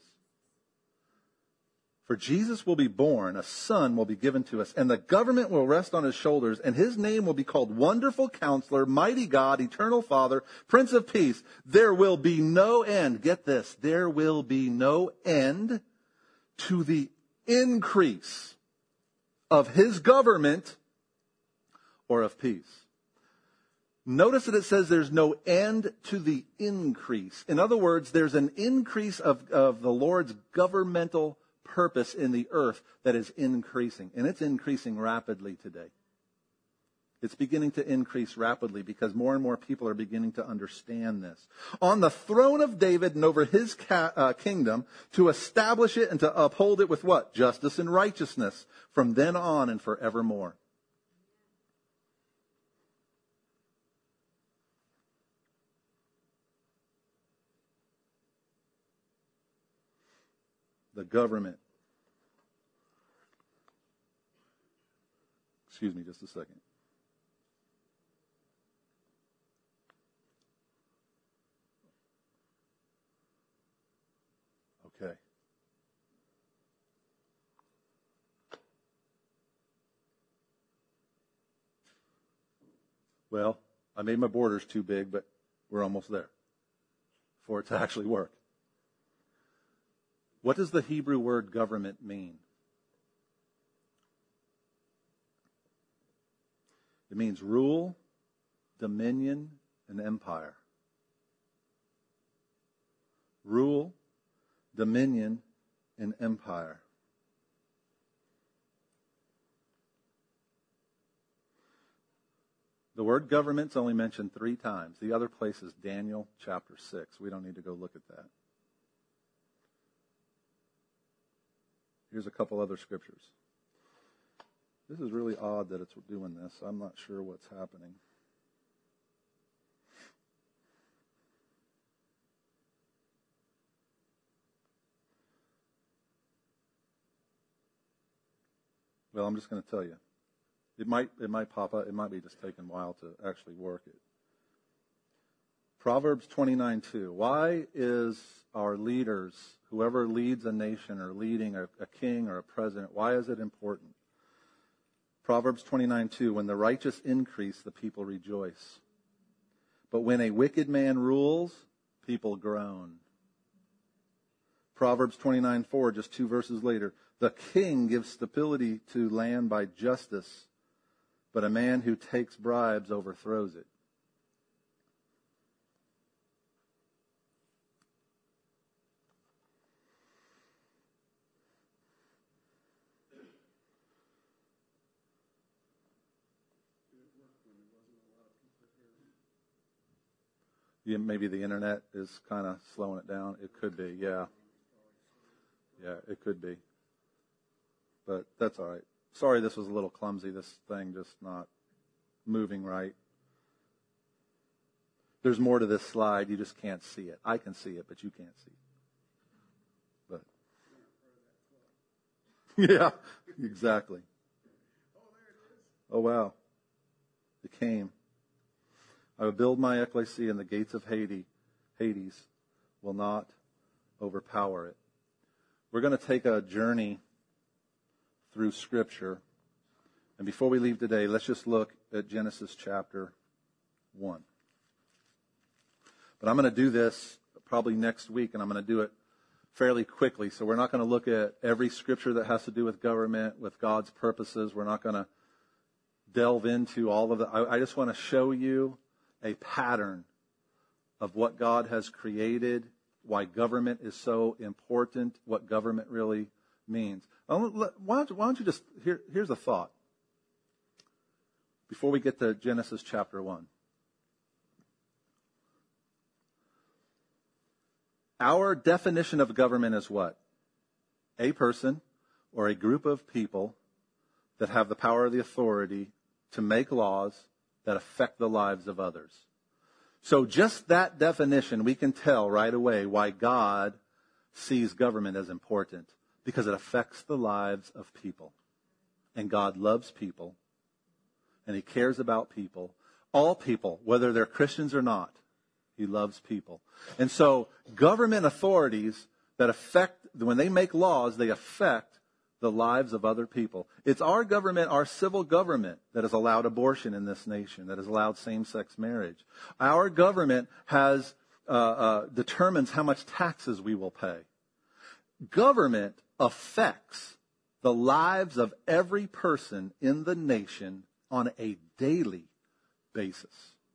For Jesus will be born, a son will be given to us, and the government will rest on his shoulders, and his name will be called Wonderful Counselor, Mighty God, Eternal Father, Prince of Peace. There will be no end. Get this. There will be no end to the increase of his government or of peace. Notice that it says there's no end to the increase. In other words, there's an increase of the Lord's governmental purpose in the earth that is increasing. And it's increasing rapidly today. It's beginning to increase rapidly because more and more people are beginning to understand this. On the throne of David and over his kingdom, to establish it and to uphold it with what? Justice and righteousness from then on and forevermore. The government. Excuse me just a second. Okay. Well, I made my borders too big, but we're almost there for it to actually work. What does the Hebrew word government mean? It means rule, dominion, and empire. Rule, dominion, and empire. The word government's only mentioned 3 times. The other place is Daniel chapter 6. We don't need to go look at that. Here's a couple other scriptures. This is really odd that it's doing this. I'm not sure what's happening. Well, I'm just going to tell you. It might pop up. It might be just taking a while to actually work it. Proverbs 29:2. Why is our leaders, whoever leads a nation or leading a king or a president, why is it important? Proverbs 29:2. When the righteous increase, the people rejoice. But when a wicked man rules, people groan. Proverbs 29:4, just 2 verses later. The king gives stability to land by justice, but a man who takes bribes overthrows it. Yeah, maybe the internet is kind of slowing it down. It could be, yeah. Yeah, it could be. But that's all right. Sorry this was a little clumsy, this thing just not moving right. There's more to this slide. You just can't see it. I can see it, but you can't see it. But yeah, exactly. Oh, wow. It came. I will build my ecclesia, and the gates of Hades will not overpower it. We're going to take a journey through Scripture. And before we leave today, let's just look at Genesis chapter 1. But I'm going to do this probably next week, and I'm going to do it fairly quickly. So we're not going to look at every Scripture that has to do with government, with God's purposes. We're not going to delve into all of it. I just want to show you a pattern of what God has created, why government is so important, what government really means. Why don't you just, here's a thought before we get to Genesis chapter 1. Our definition of government is what? A person or a group of people that have the power or the authority to make laws that affect the lives of others. So just that definition, we can tell right away why God sees government as important, because it affects the lives of people. And God loves people, and He cares about people. All people, whether they're Christians or not, He loves people. And so government authorities that affect, when they make laws, they affect the lives of other people. It's our government, our civil government, that has allowed abortion in this nation, that has allowed same-sex marriage. Our government has determines how much taxes we will pay. Government affects the lives of every person in the nation on a daily basis.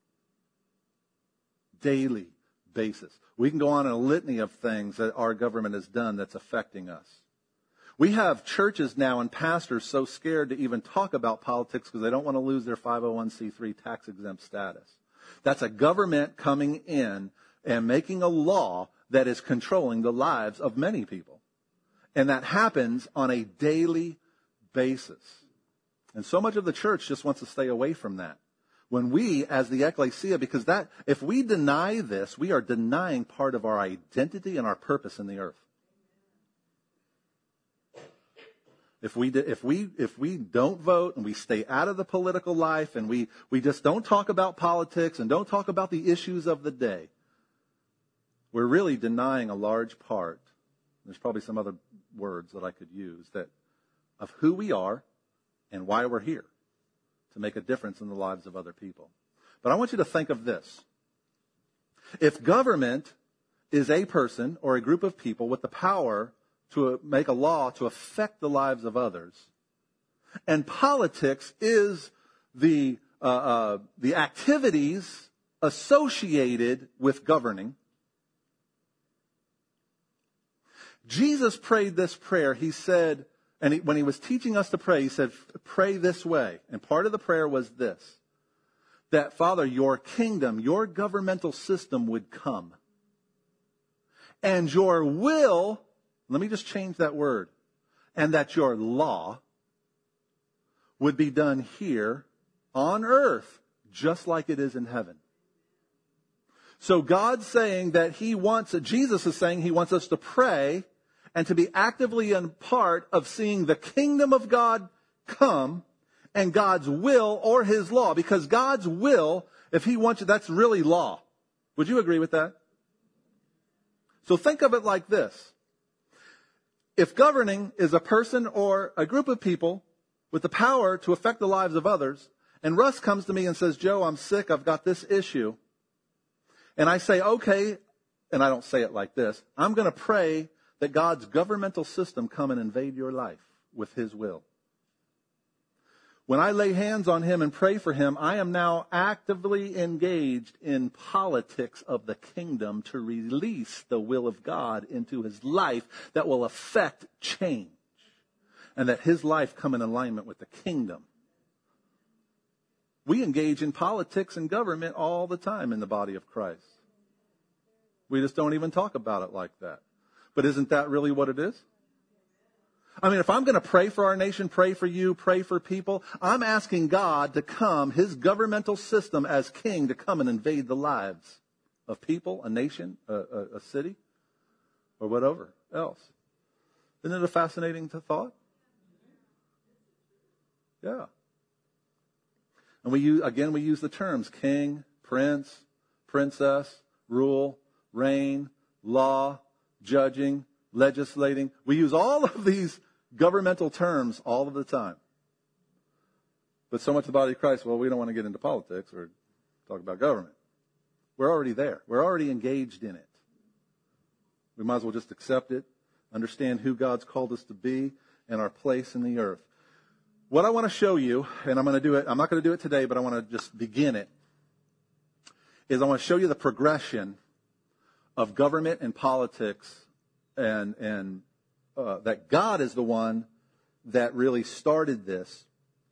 Daily basis. We can go on a litany of things that our government has done that's affecting us. We have churches now and pastors so scared to even talk about politics because they don't want to lose their 501c3 tax-exempt status. That's a government coming in and making a law that is controlling the lives of many people. And that happens on a daily basis. And so much of the church just wants to stay away from that. When we, as the ecclesia, because that, if we deny this, we are denying part of our identity and our purpose in the earth. If we don't vote and we stay out of the political life and we just don't talk about politics and don't talk about the issues of the day, we're really denying a large part. There's probably some other words that I could use that of who we are and why we're here, to make a difference in the lives of other people. But I want you to think of this. If government is a person or a group of people with the power to make a law to affect the lives of others, and politics is the the activities associated with governing. Jesus prayed this prayer. He said, when he was teaching us to pray, he said, pray this way. And part of the prayer was this, that, Father, your kingdom, your governmental system would come. And your will, let me just change that word, and that your law would be done here on earth, just like it is in heaven. So God's saying that Jesus is saying he wants us to pray and to be actively a part of seeing the kingdom of God come and God's will or his law. Because God's will, if he wants you, that's really law. Would you agree with that? So think of it like this. If governing is a person or a group of people with the power to affect the lives of others, and Russ comes to me and says, Joe, I'm sick, I've got this issue. And I say, okay, and I don't say it like this, I'm going to pray that God's governmental system come and invade your life with his will. When I lay hands on him and pray for him, I am now actively engaged in politics of the kingdom to release the will of God into his life that will affect change and that his life come in alignment with the kingdom. We engage in politics and government all the time in the body of Christ. We just don't even talk about it like that. But isn't that really what it is? I mean, if I'm going to pray for our nation, pray for you, pray for people, I'm asking God to come, his governmental system as king, to come and invade the lives of people, a nation, a city, or whatever else. Isn't it a fascinating thought? Yeah. And we use the terms king, prince, princess, rule, reign, law, judging, legislating. We use all of these governmental terms all of the time. But so much of the body of Christ, well, we don't want to get into politics or talk about government. We're already there. We're already engaged in it. We might as well just accept it, understand who God's called us to be, and our place in the earth. What I want to show you, and I'm going to do it, I'm not going to do it today, but I want to just begin it, is I want to show you the progression of government and politics and that God is the one that really started this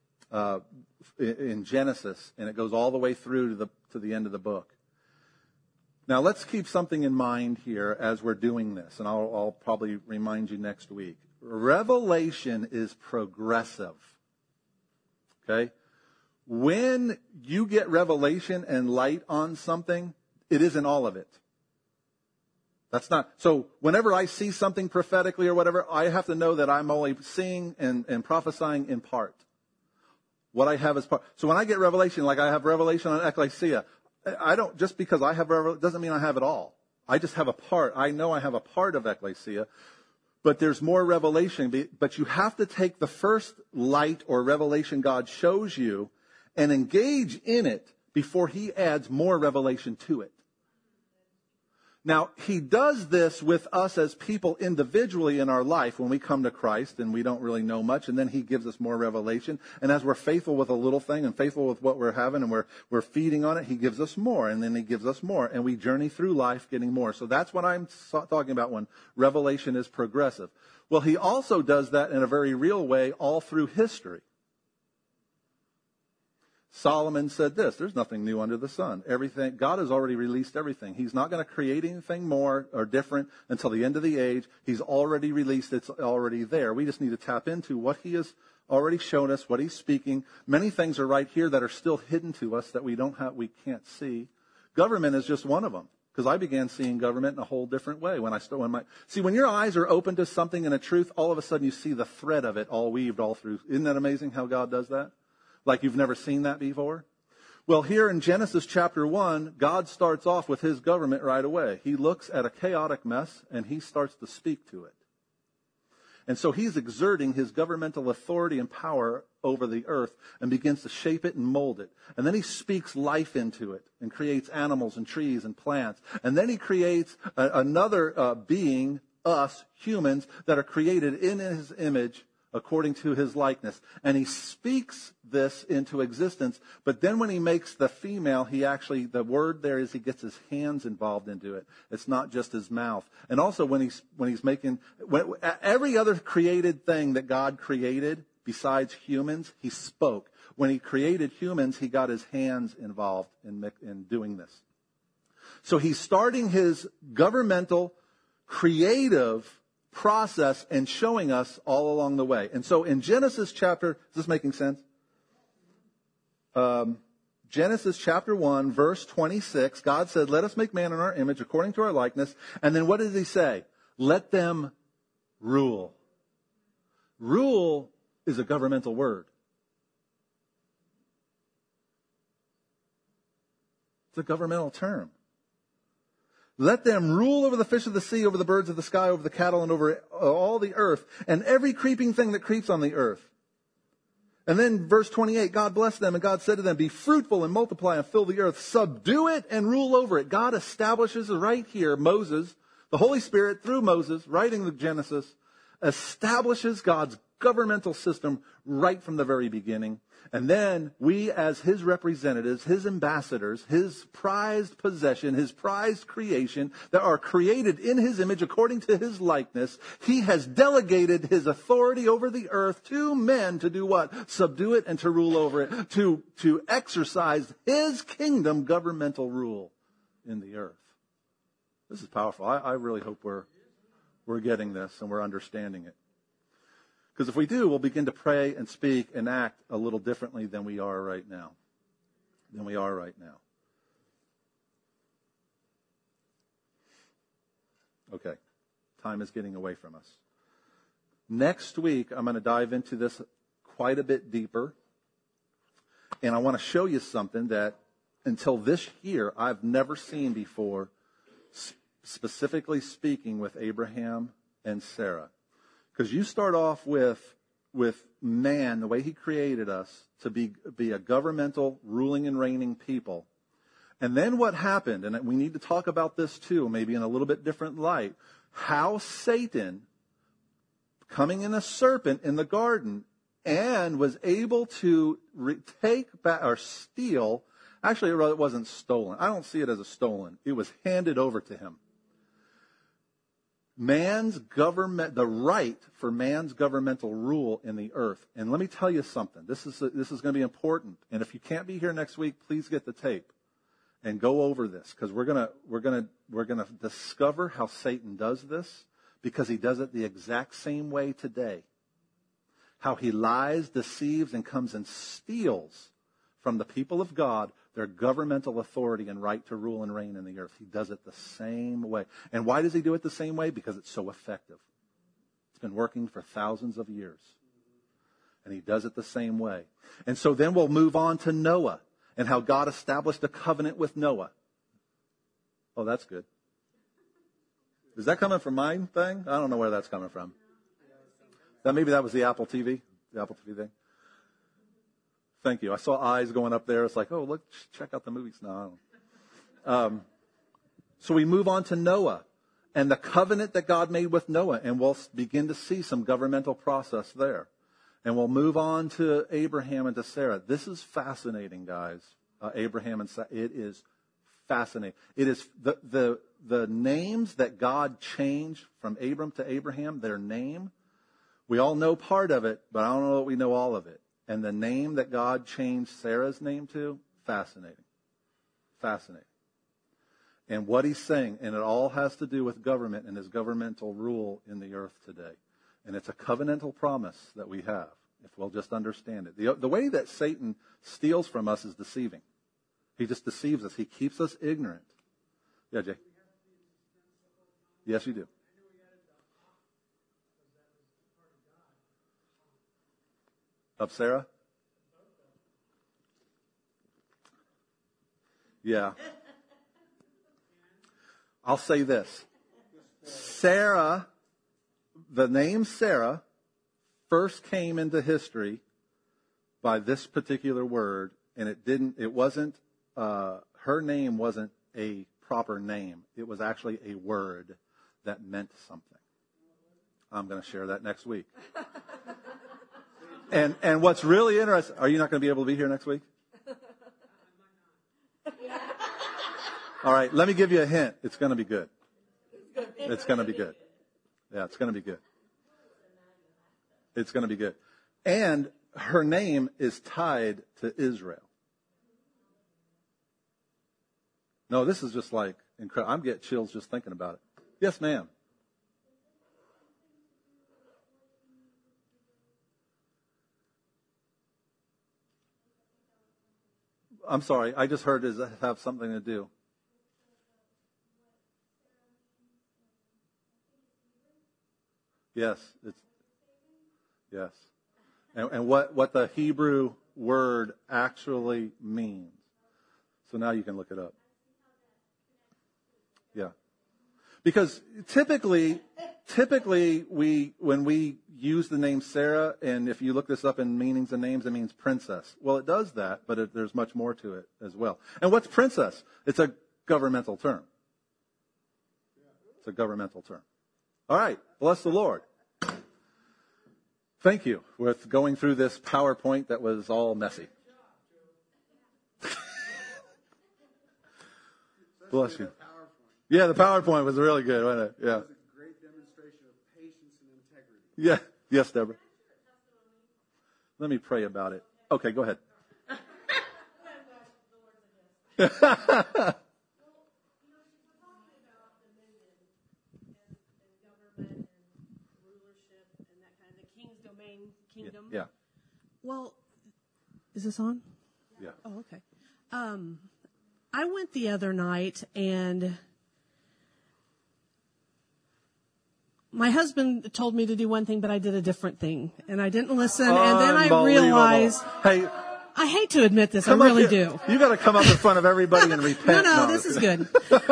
in Genesis, and it goes all the way through to the end of the book. Now, let's keep something in mind here as we're doing this, and I'll probably remind you next week. Revelation is progressive. Okay? When you get revelation and light on something, it isn't all of it. That's not, so whenever I see something prophetically or whatever, I have to know that I'm only seeing and prophesying in part. What I have is part. So when I get revelation, like I have revelation on ecclesia, I don't, just because I have revelation, doesn't mean I have it all. I just have a part. I know I have a part of ecclesia, but there's more revelation. But you have to take the first light or revelation God shows you and engage in it before he adds more revelation to it. Now, he does this with us as people individually in our life when we come to Christ and we don't really know much, and then he gives us more revelation. And as we're faithful with a little thing and faithful with what we're having and we're feeding on it, he gives us more, and then he gives us more, and we journey through life getting more. So that's what I'm talking about when revelation is progressive. Well, he also does that in a very real way all through history. Solomon said this, there's nothing new under the sun. Everything, God has already released everything. He's not going to create anything more or different until the end of the age. He's already released, it's already there. We just need to tap into what he has already shown us, what he's speaking. Many things are right here that are still hidden to us that we can't see. Government is just one of them. Because I began seeing government in a whole different way when your eyes are open to something and a truth, all of a sudden you see the thread of it all weaved all through. Isn't that amazing how God does that? Like you've never seen that before? Well, here in Genesis chapter 1, God starts off with his government right away. He looks at a chaotic mess and he starts to speak to it. And so he's exerting his governmental authority and power over the earth and begins to shape it and mold it. And then he speaks life into it and creates animals and trees and plants. And then he creates another being, us, humans, that are created in his image according to his likeness. And he speaks this into existence. But then when he makes the female, the word there is he gets his hands involved into it. It's not just his mouth. And also when every other created thing that God created besides humans, he spoke. When he created humans, he got his hands involved in doing this. So he's starting his governmental, creative process and showing us all along the way. And so in Genesis chapter, is this making sense? Genesis chapter 1, verse 26, God said, let us make man in our image according to our likeness. And then what does he say? Let them rule. Rule is a governmental word. It's a governmental term. Let them rule over the fish of the sea, over the birds of the sky, over the cattle, and over all the earth, and every creeping thing that creeps on the earth. And then verse 28, God blessed them, and God said to them, be fruitful and multiply and fill the earth. Subdue it and rule over it. God establishes right here, Moses, the Holy Spirit through Moses, writing the Genesis, establishes God's governmental system right from the very beginning. And then we as his representatives, his ambassadors, his prized possession, his prized creation that are created in his image according to his likeness, he has delegated his authority over the earth to men to do what? Subdue it and to rule over it, to exercise his kingdom governmental rule in the earth. This is powerful. I really hope we're getting this and we're understanding it. Because if we do, we'll begin to pray and speak and act a little differently than we are right now. Okay. Time is getting away from us. Next week, I'm going to dive into this quite a bit deeper. And I want to show you something that until this year, I've never seen before, specifically speaking with Abraham and Sarah. Because you start off with man, the way he created us, to be a governmental, ruling and reigning people. And then what happened, and we need to talk about this too, maybe in a little bit different light, how Satan, coming in a serpent in the garden, and was able to take back or steal, actually it wasn't stolen. I don't see it as a stolen. It was handed over to him. The right for man's governmental rule in the earth. And let me tell you something. This is going to be important. And if you can't be here next week, please get the tape and go over this, because we're going to discover how Satan does this, because he does it the exact same way today. How he lies, deceives, and comes and steals from the people of God their governmental authority and right to rule and reign in the earth. He does it the same way. And why does he do it the same way? Because it's so effective. It's been working for thousands of years. And he does it the same way. And so then we'll move on to Noah and how God established a covenant with Noah. Oh, that's good. Is that coming from my thing? I don't know where that's coming from. Maybe that was the Apple TV thing. Thank you. I saw eyes going up there. It's like, oh, look, check out the movies. No, I don't. So we move on to Noah and the covenant that God made with Noah, and we'll begin to see some governmental process there. And we'll move on to Abraham and to Sarah. This is fascinating, guys. Abraham and Sarah. It is fascinating. It is the names that God changed from Abram to Abraham, their name. We all know part of it, but I don't know that we know all of it. And the name that God changed Sarah's name to, fascinating. Fascinating. And what he's saying, and it all has to do with government and his governmental rule in the earth today. And it's a covenantal promise that we have, if we'll just understand it. The way that Satan steals from us is deceiving. He just deceives us. He keeps us ignorant. Yeah, Jay? Yes, you do. Of Sarah? Yeah. I'll say this. Sarah, the name Sarah, first came into history by this particular word, and her name wasn't a proper name. It was actually a word that meant something. I'm going to share that next week. And what's really interesting, are you not going to be able to be here next week? All right, let me give you a hint. It's going to be good. It's going to be good. Yeah, it's going to be good. It's going to be good. And her name is tied to Israel. No, this is just like incredible. I'm getting chills just thinking about it. Yes, ma'am. I'm sorry. I just heard, does that have something to do? Yes. Yes. And what the Hebrew word actually means. So now you can look it up. Yeah. Because typically when we use the name Sarah, and if you look this up in meanings and names, it means princess. Well, it does that, but there's much more to it as well. And what's princess? It's a governmental term. It's a governmental term. All right. Bless the Lord. Thank you with going through this PowerPoint that was all messy. Bless you. Yeah, the PowerPoint was really good, wasn't it? Yeah. It was a great demonstration of patience and integrity. Yeah. Yes, Deborah. Let me pray about it. Okay, go ahead. Kingdom. Yeah. Well, is this on? Yeah. Oh, okay. I went the other night and my husband told me to do one thing, but I did a different thing and I didn't listen. And then I realized, hey, I hate to admit this. I come up really here. do. You got to come up in front of everybody and repent. No, this is good.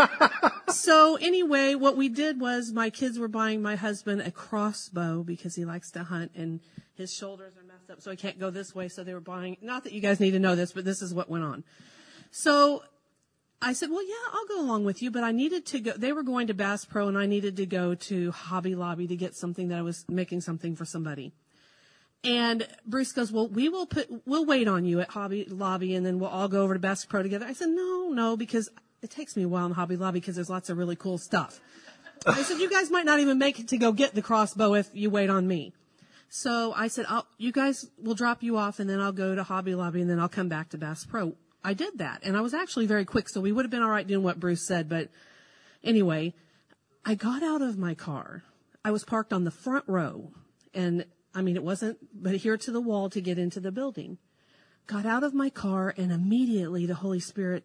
So anyway, what we did was my kids were buying my husband a crossbow because he likes to hunt and his shoulders are messed up so he can't go this way. So they were buying, not that you guys need to know this, but this is what went on. So I said, well, yeah, I'll go along with you, but I needed to go. They were going to Bass Pro and I needed to go to Hobby Lobby to get something that I was making something for somebody. And Bruce goes, well, we'll wait on you at Hobby Lobby and then we'll all go over to Bass Pro together. I said, no, because it takes me a while in Hobby Lobby because there's lots of really cool stuff. I said, you guys might not even make it to go get the crossbow if you wait on me. So I said, you guys will drop you off and then I'll go to Hobby Lobby and then I'll come back to Bass Pro. I did that and I was actually very quick. So we would have been all right doing what Bruce said. But anyway, I got out of my car. I was parked on the front row and it wasn't, but here to the wall to get into the building. Got out of my car and immediately the Holy Spirit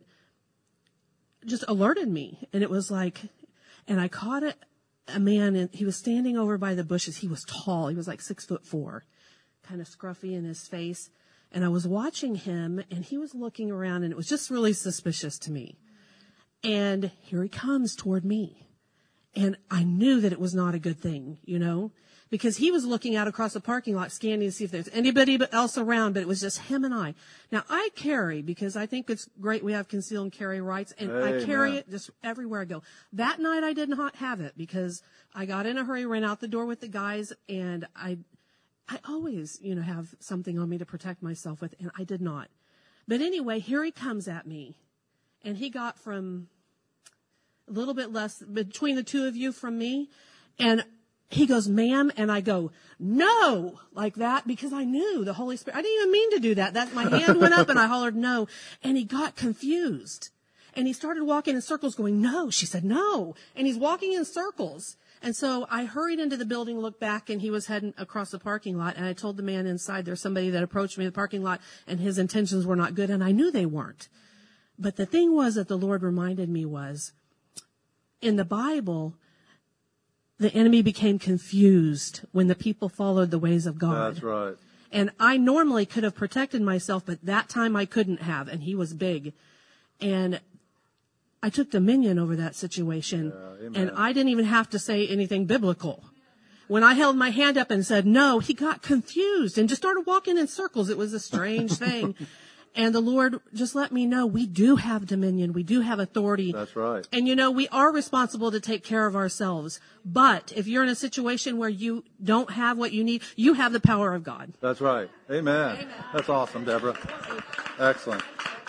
just alerted me. And it was like, and I caught a man and he was standing over by the bushes. He was tall. He was like 6'4", kind of scruffy in his face. And I was watching him and he was looking around and it was just really suspicious to me. And here he comes toward me. And I knew that it was not a good thing, because he was looking out across the parking lot scanning to see if there's anybody else around, but it was just him and I. Now I carry because I think it's great we have conceal and carry rights and Amen. I carry it just everywhere I go. That night I did not have it because I got in a hurry, ran out the door with the guys and I always, have something on me to protect myself with, and I did not. But anyway, here he comes at me, and he got from a little bit less between the two of you from me, and he goes, ma'am, and I go, no, like that, because I knew the Holy Spirit. I didn't even mean to do that. My hand went up, and I hollered no, and he got confused, and he started walking in circles going, no. She said, no, and he's walking in circles. And so I hurried into the building, looked back, and he was heading across the parking lot. And I told the man inside, there's somebody that approached me in the parking lot, and his intentions were not good, and I knew they weren't. But the thing was that the Lord reminded me was, in the Bible, the enemy became confused when the people followed the ways of God. That's right. And I normally could have protected myself, but that time I couldn't have, and he was big. And I took dominion over that situation, and I didn't even have to say anything biblical. When I held my hand up and said no, he got confused and just started walking in circles. It was a strange thing. And the Lord just let me know we do have dominion. We do have authority. That's right. And we are responsible to take care of ourselves. But if you're in a situation where you don't have what you need, you have the power of God. That's right. Amen. Amen. That's awesome, Deborah. Excellent.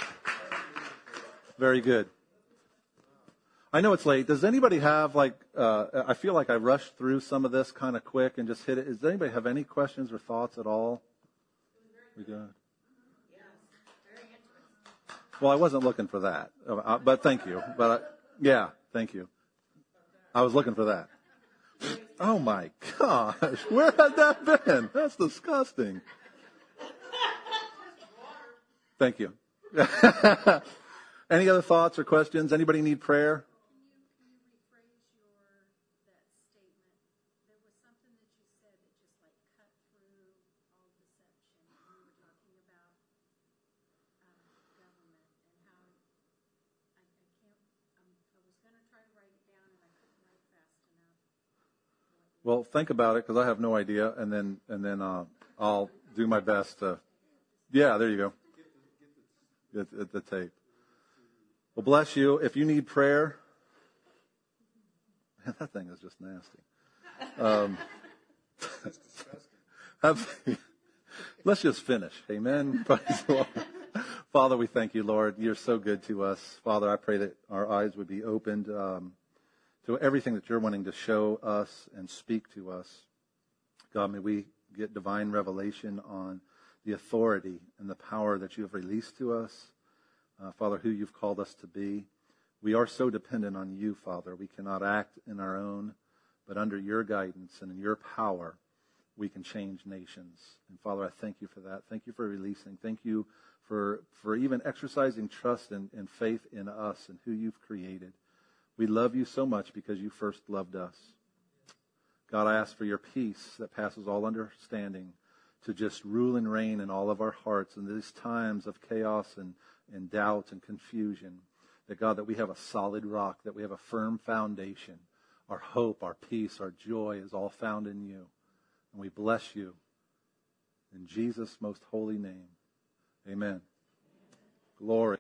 Very good. I know it's late. Does anybody have, I feel like I rushed through some of this kind of quick and just hit it. Does anybody have any questions or thoughts at all? We good? Well, I wasn't looking for that, but thank you. But thank you. I was looking for that. Oh my gosh, where had that been? That's disgusting. Thank you. Any other thoughts or questions? Anybody need prayer? Well, think about it because I have no idea, and then I'll do my best to. Yeah, there you go. Get the tape. Well, bless you. If you need prayer, man, that thing is just nasty. Let's just finish. Amen. Praise the Lord. Father, we thank you, Lord. You're so good to us. Father, I pray that our eyes would be opened to everything that you're wanting to show us and speak to us. God, may we get divine revelation on the authority and the power that you have released to us. Father, who you've called us to be. We are so dependent on you, Father. We cannot act in our own, but under your guidance and in your power, we can change nations. And Father, I thank you for that. Thank you for releasing. Thank you for even exercising trust and faith in us and who you've created. We love you so much because you first loved us. God, I ask for your peace that passes all understanding to just rule and reign in all of our hearts in these times of chaos and doubt and confusion. That, God, that we have a solid rock, that we have a firm foundation. Our hope, our peace, our joy is all found in you. And we bless you in Jesus' most holy name. Amen. Glory.